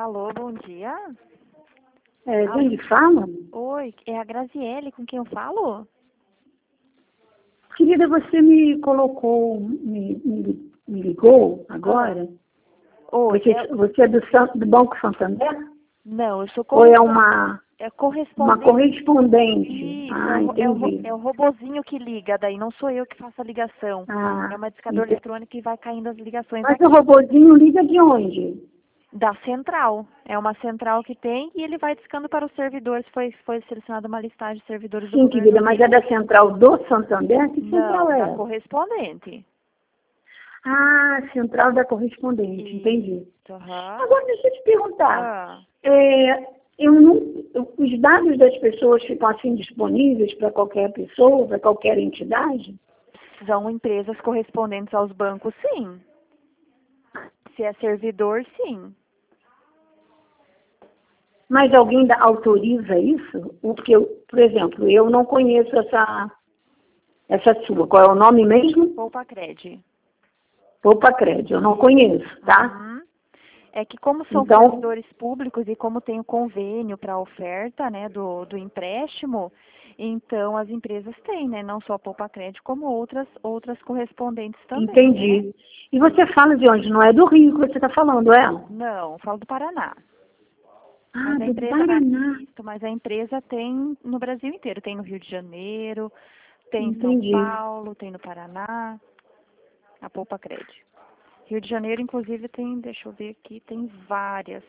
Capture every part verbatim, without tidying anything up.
Alô, bom dia. É, quem lhe fala? Oi, é a Graziele com quem eu falo? Querida, você me colocou, me, me, me ligou agora? Oi, Você, é- você é do, San- do Banco Santander? não, eu sou Ou é correspondente. uma, É uma correspondente. correspondente? Isso, é Ah, o, ro- é, o, ro- entendi. é o robozinho que liga, daí não sou eu que faço a ligação. Ah, É uma discador entendi. eletrônico e vai caindo as ligações Mas o aqui. robozinho liga de onde? Da central. É uma central que tem e ele vai discando para os servidores. Foi, foi selecionada uma listagem de servidores do Sim, governo querida, mas é aqui. da central do Santander? Que central Não, da é? correspondente. Ah, central da correspondente, entendi. Isso, aham. Agora, deixa eu te perguntar. Ah. É, eu não, eu- os dados das pessoas ficam assim disponíveis para qualquer pessoa, para qualquer entidade? São empresas correspondentes aos bancos, sim. Se é servidor, sim. Mas alguém da- autoriza isso? Porque, eu, por exemplo, eu não conheço essa, essa sua. Qual é o nome mesmo? Poupa Cred. Poupa Crédito. Eu não conheço, tá? Uhum. É que como são Então, servidores públicos e como tem o convênio para a oferta, né, do, do empréstimo, então as empresas têm, né, não só a Poupa Cred, como outras, outras correspondentes também, né? entendi. E você fala de onde? Não é do Rio que você está falando, é? Não, eu falo do Paraná. Ah, Mas a do empresa, Paraná. isso, mas a empresa tem no Brasil inteiro, tem no Rio de Janeiro, tem em São Entendi. Paulo, tem no Paraná, a Poupa Cred. Rio de Janeiro, inclusive, tem, deixa eu ver aqui, tem várias.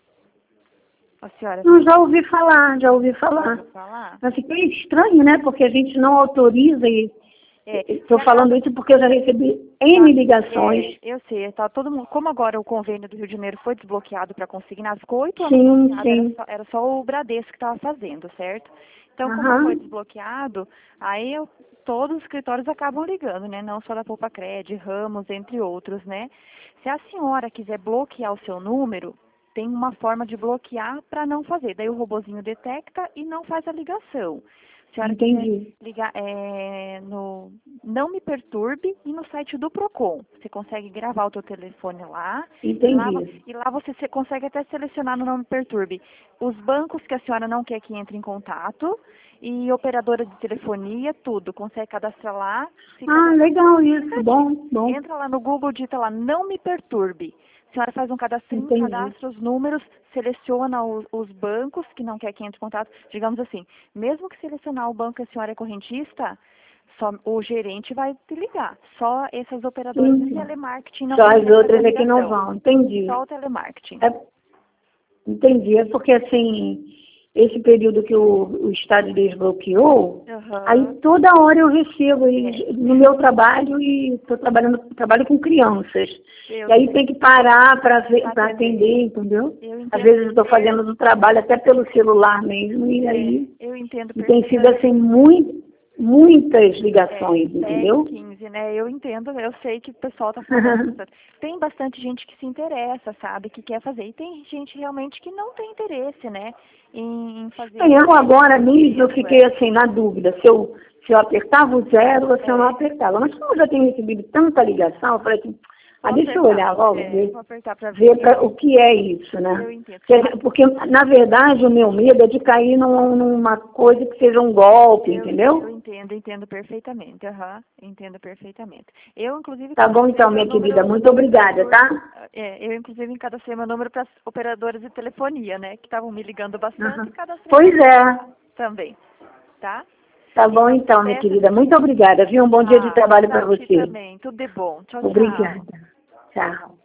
A senhora Não, já ouvi falar, já ouvi falar. ouviu falar? Mas fiquei estranho, né? Porque a gente não autoriza e É, estou se a falando casa isso porque eu já recebi tá, N ligações. é, eu sei, tá todo mundo, como agora o convênio do Rio de Janeiro foi desbloqueado para consignar, ficou oito anos Sim, bloqueado, era sim. só, era só o Bradesco que estava fazendo, certo? Então, como foi Aham. desbloqueado, aí eu, todos os escritórios acabam ligando, né? Não só da Poupa Cred, Ramos, entre outros, né? Se a senhora quiser bloquear o seu número, tem uma forma de bloquear para não fazer. Daí o robozinho detecta e não faz a ligação. Se a senhora quiser Entendi. ligar é, no Não Me Perturbe e no site do Procon. Você consegue gravar o teu telefone lá e lá, vo- Entendi. e lá você se- consegue até selecionar no Não Me Perturbe os bancos que a senhora não quer que entre em contato e operadora de telefonia, tudo. Consegue cadastrar lá, fica Ah, bem legal isso. explicadinho. Bom, bom. Entra lá no Google, digita lá Não Me Perturbe. A senhora faz um cadastrinho, Entendi. cadastra os números, seleciona os, os bancos que não quer que entre em contato. Digamos assim, mesmo que selecionar o banco que a senhora é correntista, só, o gerente vai te ligar. Só essas operadoras Sim, de sim. telemarketing não Só as conseguem fazer a outras aqui não ligação. vão. Entendi. Só o telemarketing. É, entendi. É porque, assim, esse período que o, o Estado desbloqueou, aí Aham. toda hora eu recebo É, e, no meu trabalho e estou trabalhando trabalho com crianças. eu E aí sei. tem que parar para Pra atender, entendeu? Eu Às entendo. vezes eu estou fazendo do trabalho até pelo celular mesmo, e É, aí eu entendo e tem sido perfeitamente. assim muito, muitas É, ligações, dez, entendeu? quinze, né? Eu entendo, eu sei que o pessoal tá falando. Tem bastante gente que se interessa, sabe, que quer fazer. E tem gente realmente que não tem interesse, né, em em fazer É, eu agora mesmo eu isso, fiquei é. assim na dúvida se eu, se eu apertava o zero ou se eu não É, apertava. Mas como eu já tenho recebido tanta ligação, eu falei assim, ah, vou deixa eu apertar. olhar logo, É, ver, vou apertar pra ver. ver Eu, pra, o que é isso, né? eu entendo. Ah, Porque, porque, na verdade, o meu medo é de cair num- numa coisa que seja um golpe, eu, eu entendeu? entendo, entendo perfeitamente. Aham, entendo perfeitamente. Eu, inclusive, Tá bom cadastrei então, meu minha querida. número, Muito não me obrigada, perturbe. tá? É, eu, inclusive, cadastrei meu número para as operadoras de telefonia, né, que estavam me ligando bastante e Uhum. cadastrei meu Pois número é. lá também, tá? Tá bom Então, então, minha peço, querida. Muito obrigada, viu? Um bom dia de ah, trabalho para para ti você. também. Tudo de bom. Tchau, tchau. Obrigada. Tchau.